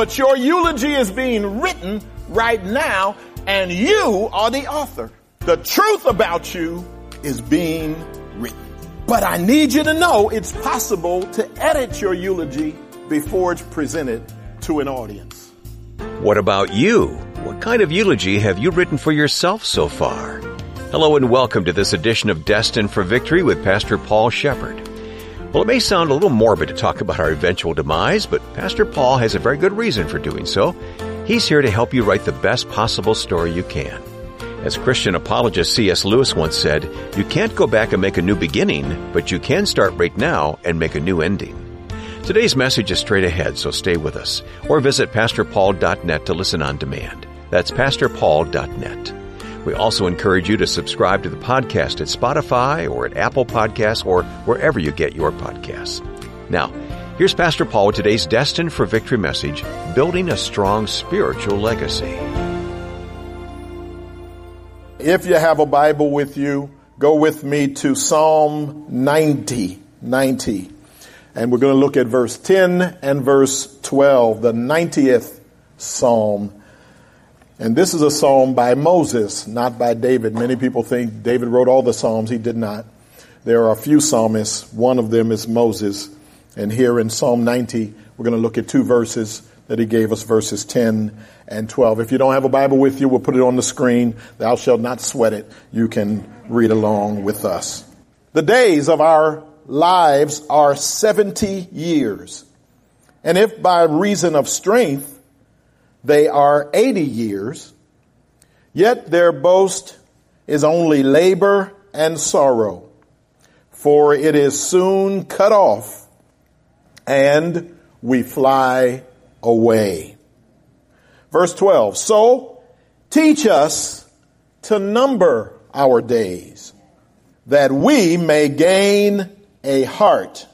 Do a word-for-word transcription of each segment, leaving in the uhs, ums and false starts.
but your eulogy is being written right now, and you are the author. The truth about you is being written. But I need you to know it's possible to edit your eulogy before it's presented to an audience. What about you? What kind of eulogy have you written for yourself so far? Hello and welcome to this edition of Destined for Victory with Pastor Paul Shepherd. Well, it may sound a little morbid to talk about our eventual demise, but Pastor Paul has a very good reason for doing so. He's here to help you write the best possible story you can. As Christian apologist C S Lewis once said, you can't go back and make a new beginning, but you can start right now and make a new ending. Today's message is straight ahead, so stay with us, or visit pastor paul dot net to listen on demand. That's pastor paul dot net. We also encourage you to subscribe to the podcast at Spotify or at Apple Podcasts or wherever you get your podcasts. Now, here's Pastor Paul with today's Destined for Victory message, Building a Strong Spiritual Legacy. If you have a Bible with you, go with me to Psalm ninety, ninety. And we're going to look at verse ten and verse twelve, the ninetieth Psalm. And this is a psalm by Moses, not by David. Many people think David wrote all the Psalms. He did not. There are a few psalmists. One of them is Moses. And here in Psalm ninety, we're going to look at two verses that he gave us, verses ten and twelve. If you don't have a Bible with you, we'll put it on the screen. Thou shalt not sweat it. You can read along with us. The days of our lives are seventy years. And if by reason of strength they are eighty years, yet their boast is only labor and sorrow, for it is soon cut off and we fly away. Verse twelve, so teach us to number our days, that we may gain a heart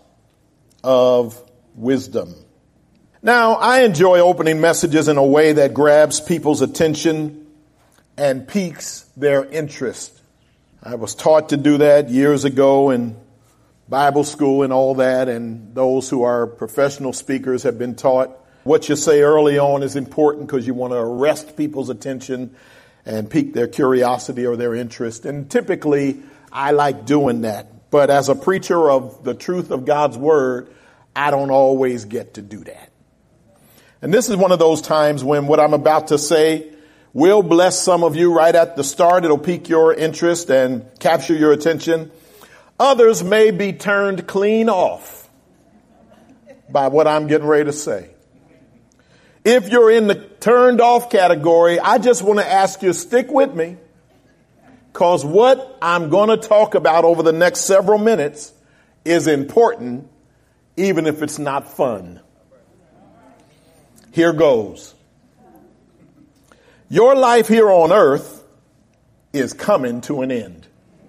of wisdom. Now, I enjoy opening messages in a way that grabs people's attention and piques their interest. I was taught to do that years ago in Bible school and all that, and those who are professional speakers have been taught what you say early on is important because you want to arrest people's attention and pique their curiosity or their interest. And typically, I like doing that. But as a preacher of the truth of God's word, I don't always get to do that. And this is one of those times when what I'm about to say will bless some of you right at the start. It'll pique your interest and capture your attention. Others may be turned clean off by what I'm getting ready to say. If you're in the turned off category, I just want to ask you, stick with me. Because what I'm going to talk about over the next several minutes is important, even if it's not fun. Here goes. Your life here on earth is coming to an end.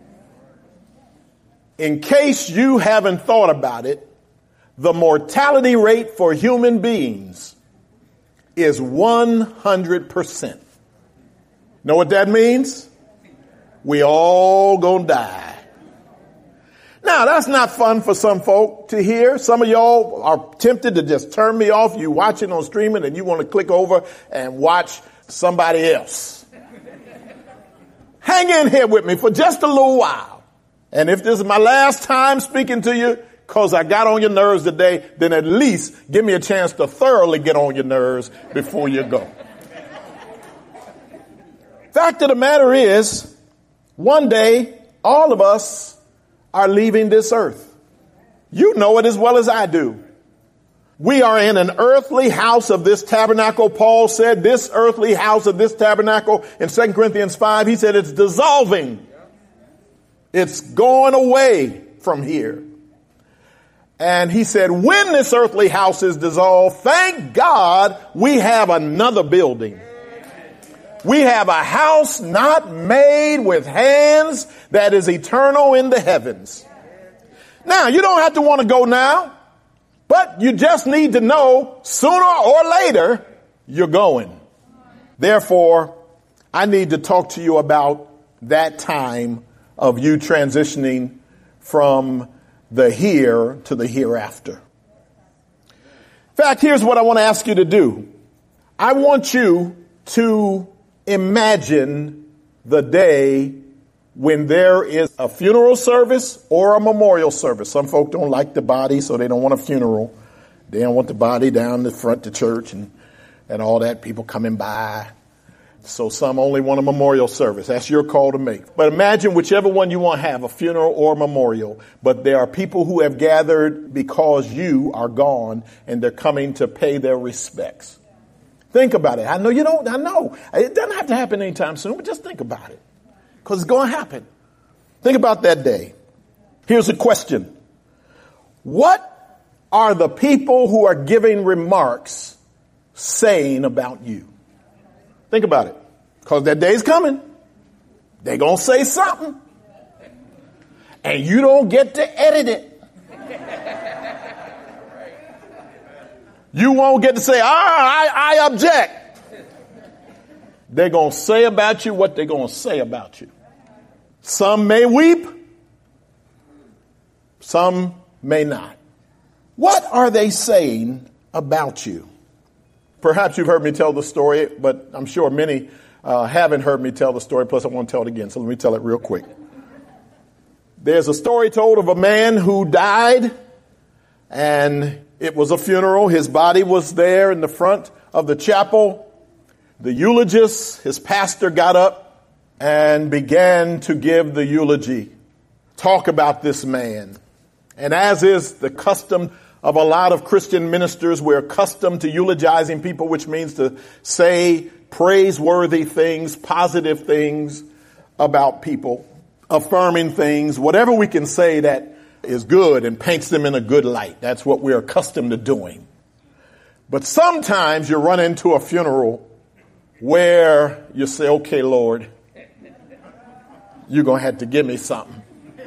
In case you haven't thought about it, the mortality rate for human beings is one hundred percent. Know what that means? We all gonna die. Now, that's not fun for some folk to hear. Some of y'all are tempted to just turn me off. You watching on streaming and you want to click over and watch somebody else. Hang in here with me for just a little while. And if this is my last time speaking to you because I got on your nerves today, then at least give me a chance to thoroughly get on your nerves before you go. Fact of the matter is, one day, all of us are leaving this earth. You know it as well as I do. We are in an earthly house of this tabernacle. Paul said this earthly house of this tabernacle in Second Corinthians five, he said it's dissolving. It's going away from here. And he said, when this earthly house is dissolved, thank God we have another building. We have a house not made with hands that is eternal in the heavens. Now, you don't have to want to go now, but you just need to know sooner or later you're going. Therefore, I need to talk to you about that time of you transitioning from the here to the hereafter. In fact, here's what I want to ask you to do. I want you to imagine the day when there is a funeral service or a memorial service. Some folk don't like the body, so they don't want a funeral. They don't want the body down the front to church and, and all that, people coming by. So some only want a memorial service. That's your call to make. But imagine whichever one you want to have, a funeral or a memorial. But there are people who have gathered because you are gone and they're coming to pay their respects. Think about it. I know you don't, I know. It doesn't have to happen anytime soon, but just think about it. Because it's going to happen. Think about that day. Here's a question. What are the people who are giving remarks saying about you? Think about it. Because that day's coming. They're going to say something. And you don't get to edit it. You won't get to say, ah, I, I object. They're going to say about you what they're going to say about you. Some may weep. Some may not. What are they saying about you? Perhaps you've heard me tell the story, but I'm sure many uh, haven't heard me tell the story. Plus, I want to tell it again, so let me tell it real quick. There's a story told of a man who died, and it was a funeral. His body was there in the front of the chapel. The eulogist, his pastor, got up and began to give the eulogy, talk about this man. And as is the custom of a lot of Christian ministers, we're accustomed to eulogizing people, which means to say praiseworthy things, positive things about people, affirming things, whatever we can say that is good and paints them in a good light. That's what we're accustomed to doing. But sometimes you run into a funeral where you say, okay, Lord, you're going to have to give me something.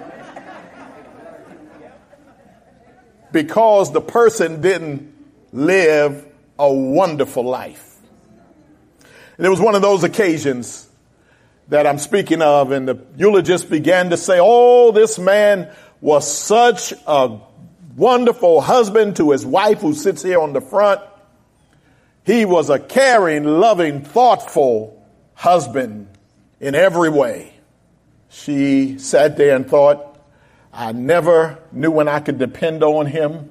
Because the person didn't live a wonderful life. And it was one of those occasions that I'm speaking of, and the eulogist began to say, oh, this man was such a wonderful husband to his wife who sits here on the front. He was a caring, loving, thoughtful husband in every way. She sat there and thought, I never knew when I could depend on him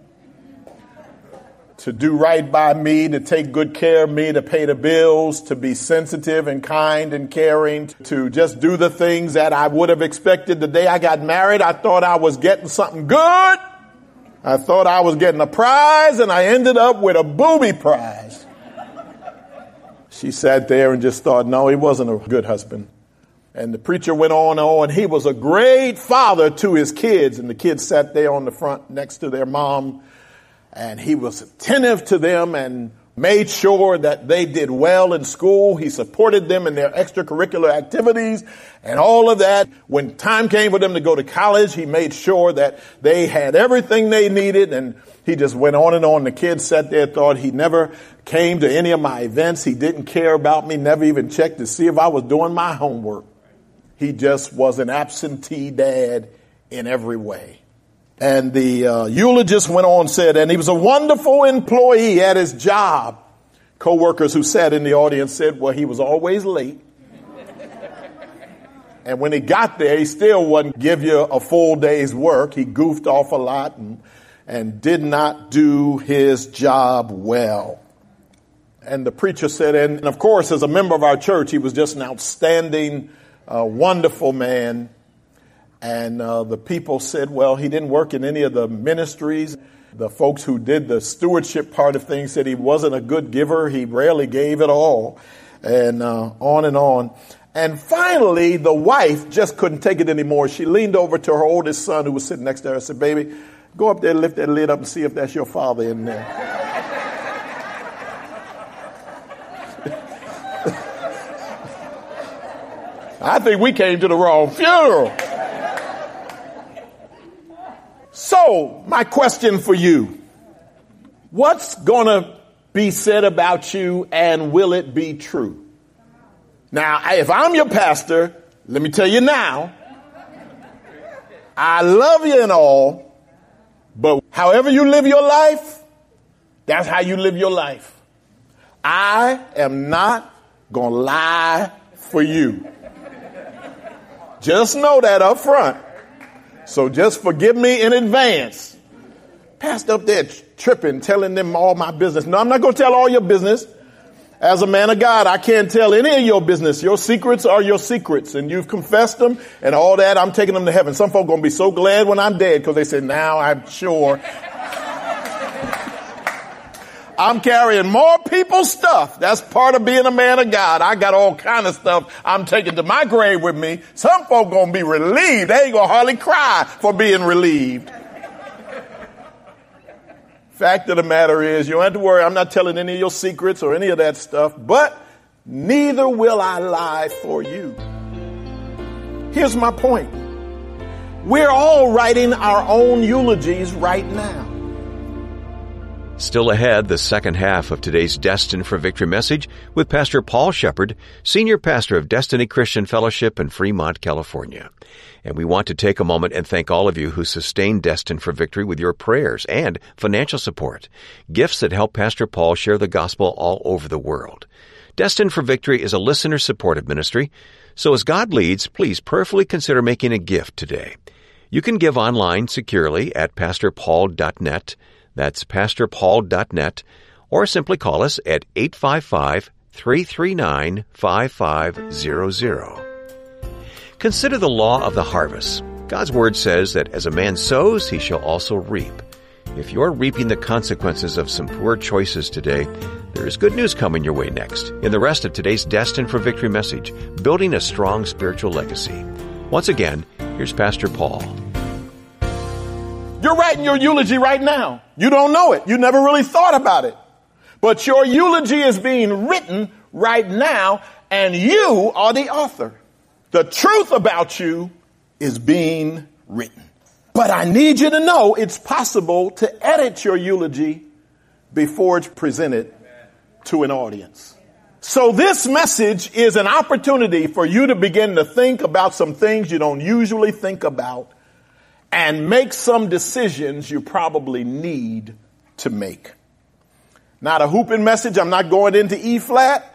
to do right by me, to take good care of me, to pay the bills, to be sensitive and kind and caring, to just do the things that I would have expected the day I got married. I thought I was getting something good. I thought I was getting a prize, and I ended up with a booby prize. She sat there and just thought, no, he wasn't a good husband. And the preacher went on and on. He was a great father to his kids. And the kids sat there on the front next to their mom. And he was attentive to them and made sure that they did well in school. He supported them in their extracurricular activities and all of that. When time came for them to go to college, he made sure that they had everything they needed. And he just went on and on. The kids sat there, thought he never came to any of my events. He didn't care about me, never even checked to see if I was doing my homework. He just was an absentee dad in every way. And the uh, eulogist went on and said, and he was a wonderful employee at his job. Co-workers who sat in the audience said, well, he was always late. And when he got there, he still wouldn't give you a full day's work. He goofed off a lot and, and did not do his job well. And the preacher said, and of course, as a member of our church, he was just an outstanding a wonderful man. And uh, the people said, well, he didn't work in any of the ministries. The folks who did the stewardship part of things said he wasn't a good giver. He rarely gave at all. And uh, on and on. And finally, the wife just couldn't take it anymore. She leaned over to her oldest son who was sitting next to her and said, baby, go up there and lift that lid up and see if that's your father in there. I think we came to the wrong funeral. So, my question for you, what's going to be said about you, and will it be true? Now, if I'm your pastor, let me tell you now, I love you and all, but however you live your life, that's how you live your life. I am not going to lie for you. Just know that up front. So just forgive me in advance. Pastor up there tripping, telling them all my business. No, I'm not going to tell all your business. As a man of God, I can't tell any of your business. Your secrets are your secrets, and you've confessed them and all that. I'm taking them to heaven. Some folk are going to be so glad when I'm dead because they say, now I'm sure I'm carrying more people's stuff. That's part of being a man of God. I got all kind of stuff I'm taking to my grave with me. Some folk going to be relieved. They ain't going to hardly cry for being relieved. Fact of the matter is, you don't have to worry. I'm not telling any of your secrets or any of that stuff, but neither will I lie for you. Here's my point. We're all writing our own eulogies right now. Still ahead, the second half of today's Destined for Victory message with Pastor Paul Shepard, Senior Pastor of Destiny Christian Fellowship in Fremont, California. And we want to take a moment and thank all of you who sustain Destined for Victory with your prayers and financial support, gifts that help Pastor Paul share the gospel all over the world. Destined for Victory is a listener-supported ministry, so as God leads, please prayerfully consider making a gift today. You can give online securely at pastor paul dot net. That's pastor paul dot net, or simply call us at eight five five, three three nine, five five zero zero. Consider the law of the harvest. God's word says that as a man sows, he shall also reap. If you're reaping the consequences of some poor choices today, there is good news coming your way next in the rest of today's Destined for Victory message, Building a Strong Spiritual Legacy. Once again, here's Pastor Paul. You're writing your eulogy right now. You don't know it. You never really thought about it. But your eulogy is being written right now, and you are the author. The truth about you is being written. But I need you to know it's possible to edit your eulogy before it's presented to an audience. So this message is an opportunity for you to begin to think about some things you don't usually think about and make some decisions you probably need to make. Not a whooping message. I'm not going into E flat.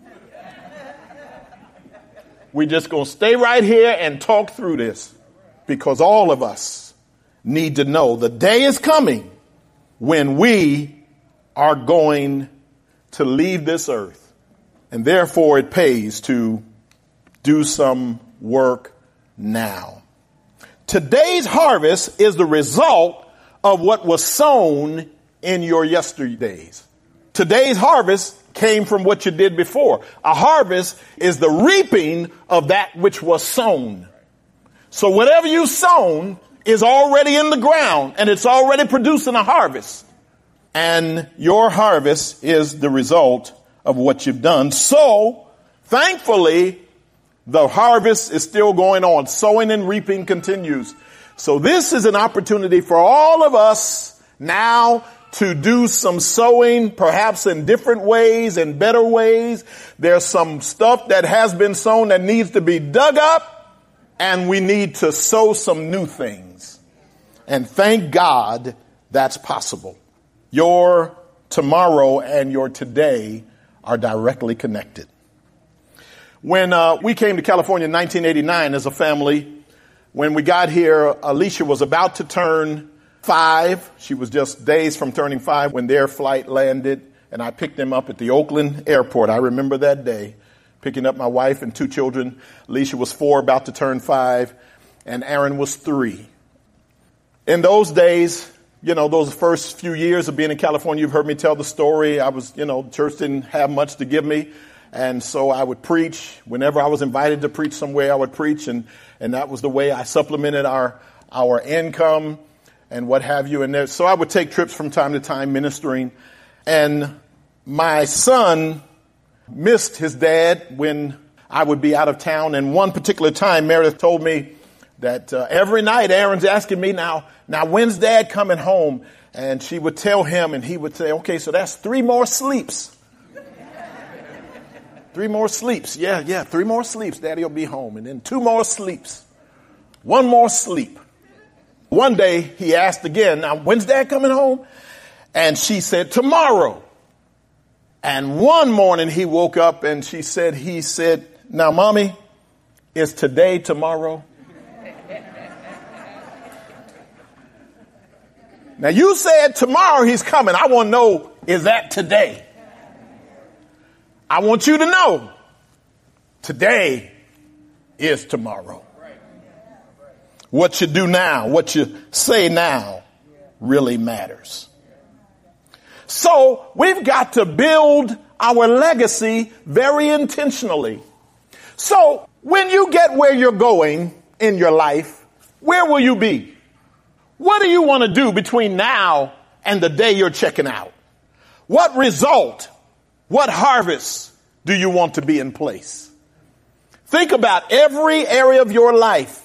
We're just going to stay right here and talk through this because all of us need to know the day is coming when we are going to leave this earth. And therefore it pays to do some work now. Today's harvest is the result of what was sown in your yesterdays. Today's harvest came from what you did before. A harvest is the reaping of that which was sown. So whatever you sown is already in the ground and it's already producing a harvest. And your harvest is the result of what you've done. So thankfully, the harvest is still going on. Sowing and reaping continues. So this is an opportunity for all of us now to do some sowing, perhaps in different ways, in better ways. There's some stuff that has been sown that needs to be dug up, and we need to sow some new things. And thank God that's possible. Your tomorrow and your today are directly connected. When uh, we came to California in nineteen eighty-nine as a family, when we got here, Alicia was about to turn five. She was just days from turning five when their flight landed, and I picked them up at the Oakland airport. I remember that day, picking up my wife and two children. Alicia was four, about to turn five, and Aaron was three. In those days, you know, those first few years of being in California, you've heard me tell the story. I was, you know, church didn't have much to give me. And so I would preach. Whenever I was invited to preach somewhere, I would preach. And, and that was the way I supplemented our, our income and what have you. And there, so I would take trips from time to time ministering. And my son missed his dad when I would be out of town. And one particular time, Meredith told me that uh, every night Aaron's asking me, now, now when's dad coming home? And she would tell him, and he would say, okay, so that's three more sleeps. Three more sleeps. Yeah, yeah, three more sleeps. Daddy will be home. And then two more sleeps. One more sleep. One day he asked again, now when's dad coming home? And she said, tomorrow. And one morning he woke up and she said, he said, now, Mommy, is today tomorrow? Now, you said tomorrow he's coming. I want to know, is that today? I want you to know today is tomorrow. What you do now, what you say now really matters. So we've got to build our legacy very intentionally. So when you get where you're going in your life, where will you be? What do you want to do between now and the day you're checking out? What result, what harvest do you want to be in place? Think about every area of your life.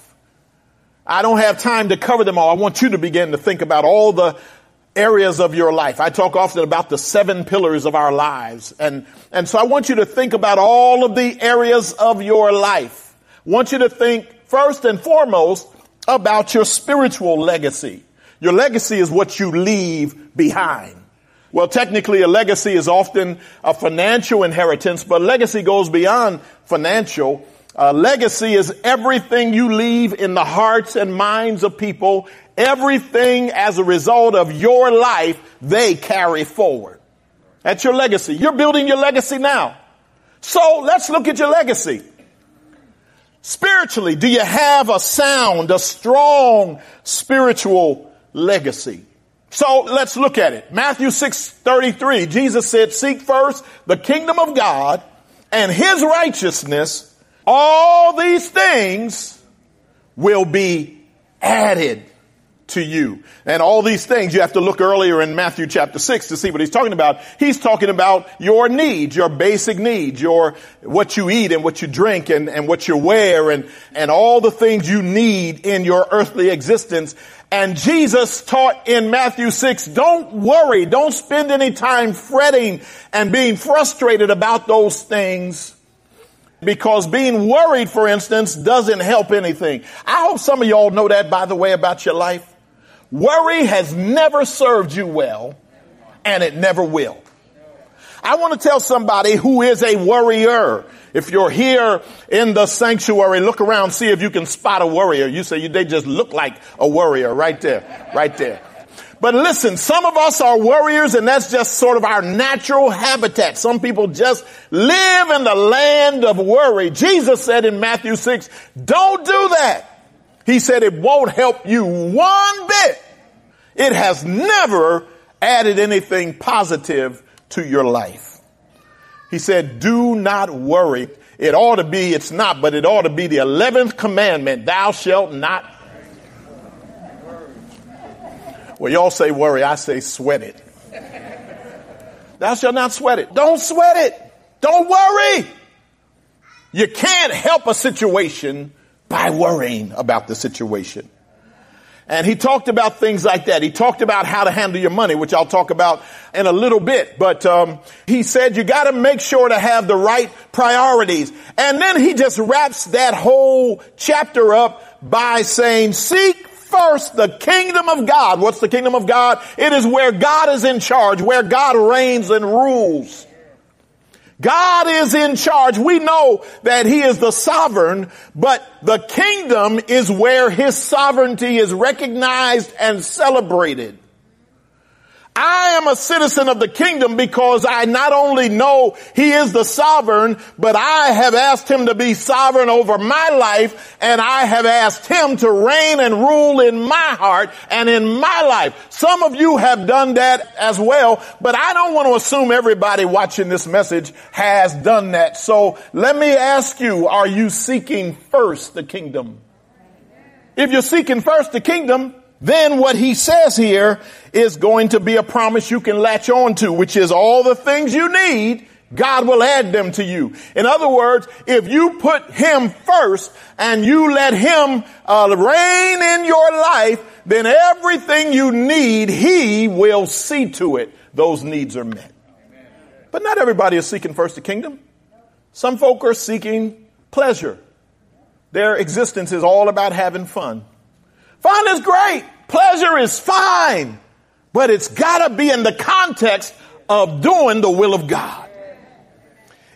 I don't have time to cover them all. I want you to begin to think about all the areas of your life. I talk often about the seven pillars of our lives. And, and so I want you to think about all of the areas of your life. I want you to think first and foremost about your spiritual legacy. Your legacy is what you leave behind. Well, technically, a legacy is often a financial inheritance, but legacy goes beyond financial. Uh, legacy is everything you leave in the hearts and minds of people. Everything as a result of your life, they carry forward. That's your legacy. You're building your legacy now. So let's look at your legacy. Spiritually, do you have a sound, a strong spiritual legacy? So let's look at it. Matthew six thirty-three, Jesus said, seek first the kingdom of God and his righteousness. All these things will be added to you. And all these things, you have to look earlier in Matthew chapter six to see what he's talking about. He's talking about your needs, your basic needs, your, what you eat and what you drink and, and what you wear and, and all the things you need in your earthly existence. And Jesus taught in Matthew six, don't worry, don't spend any time fretting and being frustrated about those things. Because being worried, for instance, doesn't help anything. I hope some of y'all know that, by the way, about your life. Worry has never served you well, and it never will. I want to tell somebody who is a worrier. If you're here in the sanctuary, look around, see if you can spot a worrier. You say they just look like a worrier right there, right there. But listen, some of us are worriers, and that's just sort of our natural habitat. Some people just live in the land of worry. Jesus said in Matthew six, don't do that. He said it won't help you one bit. It has never added anything positive to your life. He said, do not worry. It ought to be, it's not, but it ought to be the eleventh commandment. Thou shalt not. Well, y'all say worry. I say sweat it. Thou shalt not sweat it. Don't sweat it. Don't worry. You can't help a situation by worrying about the situation. And he talked about things like that. He talked about how to handle your money, which I'll talk about in a little bit. But um, he said you got to make sure to have the right priorities. And then he just wraps that whole chapter up by saying, seek first the kingdom of God. What's the kingdom of God? It is where God is in charge, where God reigns and rules. God is in charge. We know that he is the sovereign, but the kingdom is where his sovereignty is recognized and celebrated. I am a citizen of the kingdom because I not only know he is the sovereign, but I have asked him to be sovereign over my life, and I have asked him to reign and rule in my heart and in my life. Some of you have done that as well, but I don't want to assume everybody watching this message has done that. So let me ask you, are you seeking first the kingdom? If you're seeking first the kingdom, then what he says here is going to be a promise you can latch on to, which is all the things you need, God will add them to you. In other words, if you put him first and you let him uh, reign in your life, then everything you need, he will see to it those needs are met. But not everybody is seeking first the kingdom. Some folk are seeking pleasure. Their existence is all about having fun. Fun is great. Pleasure is fine. But it's got to be in the context of doing the will of God.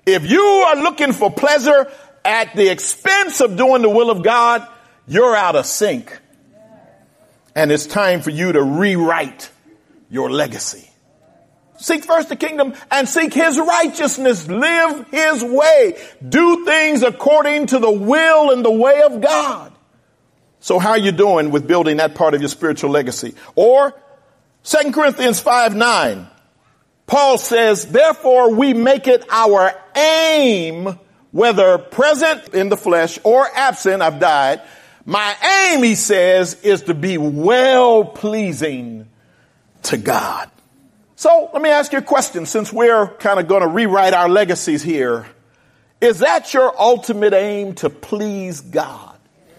If you are looking for pleasure at the expense of doing the will of God, you're out of sync. And it's time for you to rewrite your legacy. Seek first the kingdom and seek his righteousness. Live his way. Do things according to the will and the way of God. So how are you doing with building that part of your spiritual legacy? Or Second Corinthians five nine, Paul says, therefore we make it our aim, whether present in the flesh or absent, I've died. My aim, he says, is to be well pleasing to God. So let me ask you a question, since we're kind of going to rewrite our legacies here. Is that your ultimate aim, to please God?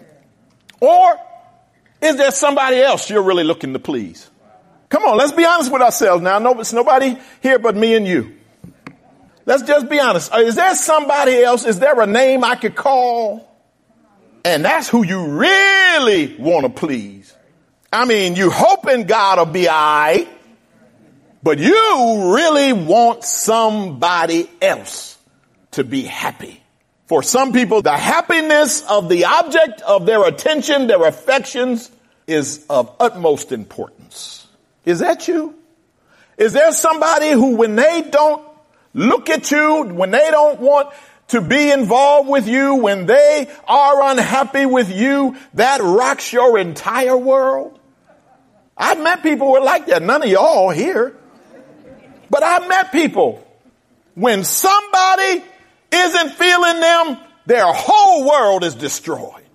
Or is there somebody else you're really looking to please? Come on, let's be honest with ourselves now. No, it's nobody here but me and you. Let's just be honest. Is there somebody else? Is there a name I could call? And that's who you really want to please. I mean, you hoping God will be all right, but you really want somebody else to be happy. For some people, the happiness of the object of their attention, their affections, is of utmost importance. Is that you? Is there somebody who, when they don't look at you, when they don't want to be involved with you, when they are unhappy with you, that rocks your entire world? I've met people who are like that. None of y'all here. But I've met people, when somebody isn't feeling them, their whole world is destroyed.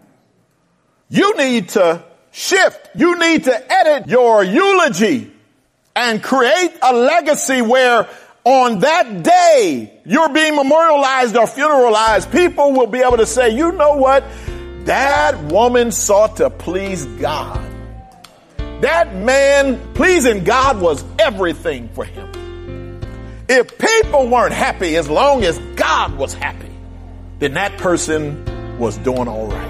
You need to shift. You need to edit your eulogy and create a legacy where on that day you're being memorialized or funeralized, people will be able to say, you know what? That woman sought to please God. That man pleasing God was everything for him. If people weren't happy, as long as God was happy, then that person was doing all right.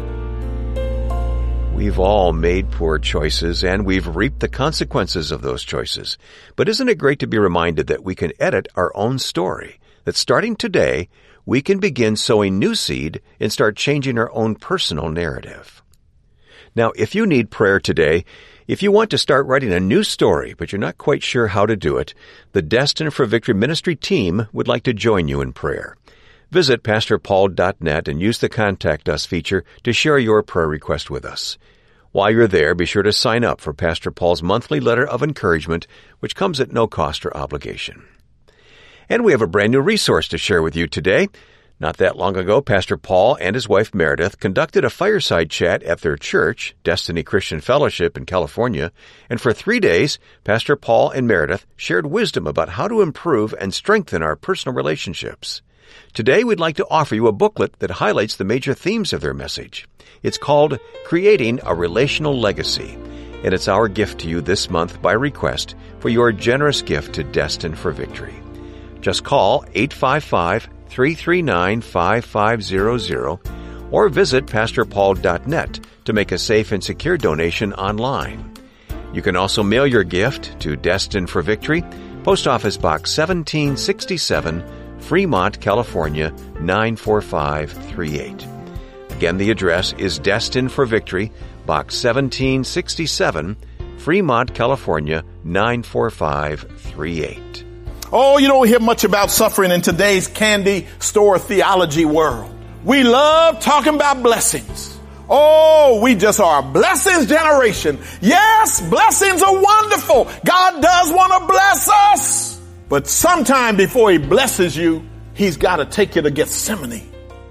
We've all made poor choices, and we've reaped the consequences of those choices. But isn't it great to be reminded that we can edit our own story, that starting today, we can begin sowing new seed and start changing our own personal narrative. Now, if you need prayer today, if you want to start writing a new story, but you're not quite sure how to do it, the Destined for Victory Ministry team would like to join you in prayer. Visit pastor paul dot net and use the Contact Us feature to share your prayer request with us. While you're there, be sure to sign up for Pastor Paul's monthly letter of encouragement, which comes at no cost or obligation. And we have a brand new resource to share with you today. Not that long ago, Pastor Paul and his wife Meredith conducted a fireside chat at their church, Destiny Christian Fellowship in California, and for three days, Pastor Paul and Meredith shared wisdom about how to improve and strengthen our personal relationships. Today, we'd like to offer you a booklet that highlights the major themes of their message. It's called Creating a Relational Legacy, and it's our gift to you this month by request for your generous gift to Destined for Victory. Just call eight five five, three three nine, five five zero zero or visit pastor paul dot net to make a safe and secure donation online. You can also mail your gift to Destined for Victory, Post Office Box seventeen sixty-seven, Fremont, California, nine four five three eight. Again, the address is Destined for Victory, Box seventeen sixty-seven, Fremont, California, nine four five three eight. Oh, you don't hear much about suffering in today's candy store theology world. We love talking about blessings. Oh, we just are a blessings generation. Yes, blessings are wonderful. God does want to bless us. But sometime before he blesses you, he's got to take you to Gethsemane.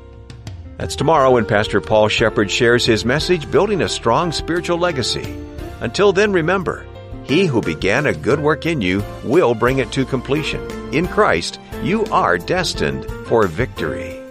That's tomorrow when Pastor Paul Shepard shares his message, Building a Strong Spiritual Legacy. Until then, remember, he who began a good work in you will bring it to completion. In Christ, you are destined for victory.